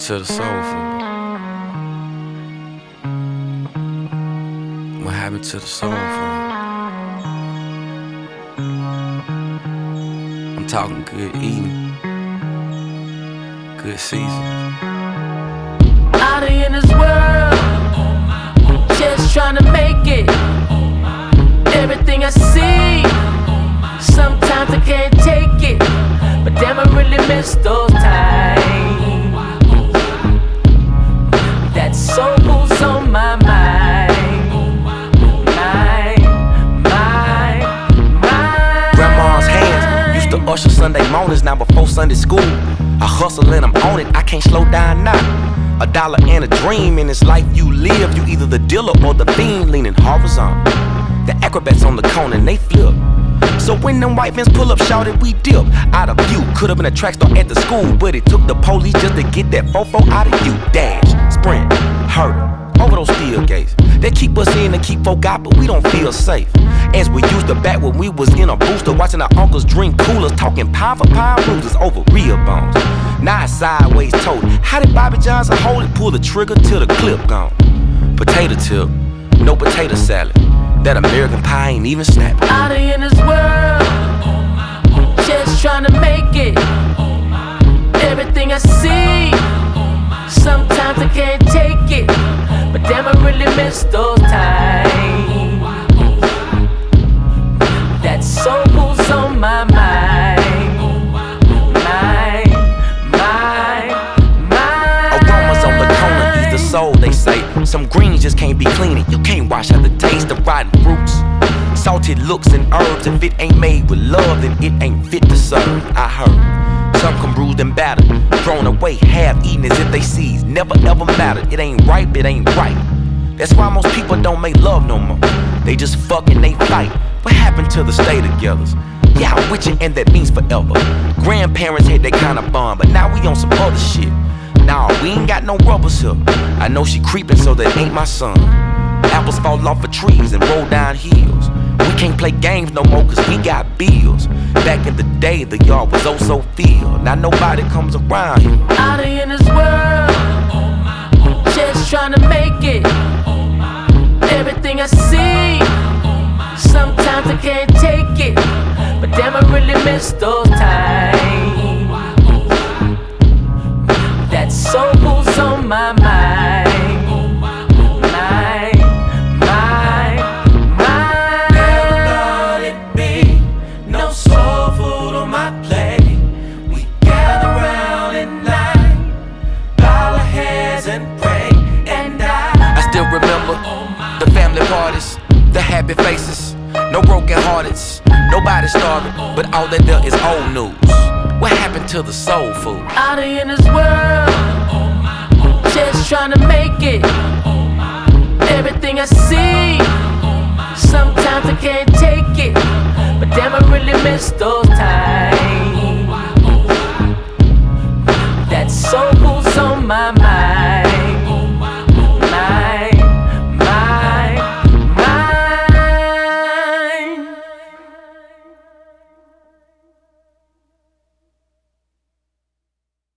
to the soul food? What happened to the soul food? I'm talking good eating, good seasons. Out here in this world, just trying to make it. Everything I see, sometimes I can't take it, but damn, I really miss those times. That soul food's on my mind. Grandma's hands used to usher Sunday mornings. Now before Sunday school, I hustle and I'm on it, I can't slow down now. $1 and a dream in this life you live. You either the dealer or the fiend leaning horizontal. The acrobats on the cone and they flip. So when them white vans pull up, shouted we dip. Out of view, could've been a track star at the school, but it took the police just to get that fofo out of you. Dash, sprint, hurdle, over those steel gates. They keep us in and keep folk out, but we don't feel safe. As we used to back when we was in a booster, watching our uncles drink coolers, talking pound for pound bruises over real bones. Now it's sideways told. How did Bobby Johnson hold it? Pull the trigger till the clip gone. Potato tip, no potato salad. That American pie ain't even snapping. Out here in this world, just trying to make it. Everything I see, sometimes I can't take it, but damn, I really miss those times. That soul food's on my mind. Aromas on the corner, ease the soul, they say. Some greens just can't be clean. You can't wash out the taste of rotten fruits. Salted looks and herbs. If it ain't made with love, then it ain't fit to serve. I heard some come bruised and battered, thrown away, half eaten as if they seized. Never ever mattered. It ain't ripe, it ain't right. That's why most people don't make love no more. They just fuck and they fight. What happened to the stay-togethers? Yeah, I'm with you and that means forever. Grandparents had that kind of bond, but now we on some other shit. Nah, we ain't got no rubbers here. I know she creepin', so that ain't my son. Apples fall off of trees and roll down hills. We can't play games no more cause we got bills. Back in the day, the yard was oh so filled. Now nobody comes around here. Out here in this world, just trying to make it. Everything I see, sometimes I can't take it, but damn, I really miss those times. That soul food's on my mind. Never thought it'd be no soul food on my plate. We gather round at night, bow our heads and pray, and I still remember the family parties, the happy faces, no broken hearteds, nobody starving, but all that there is old news. What happened to the soul food? out here in this world, just trying to make it. Everything I see, sometimes I can't take it, but damn, I really miss those times. That soul food's on my mind.